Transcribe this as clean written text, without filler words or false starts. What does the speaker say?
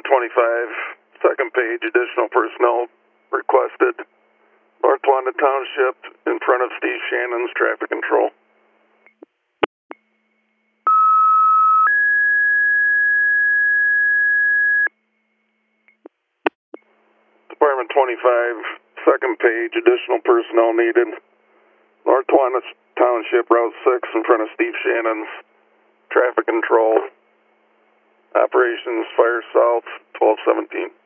Department 25, second page, additional personnel requested. North Wanda Township in front of Steve Shannon's traffic control. Department 25, second page, additional personnel needed. North Wanda Township, Route 6 in front of Steve Shannon's traffic control. Operations Fire South 1217.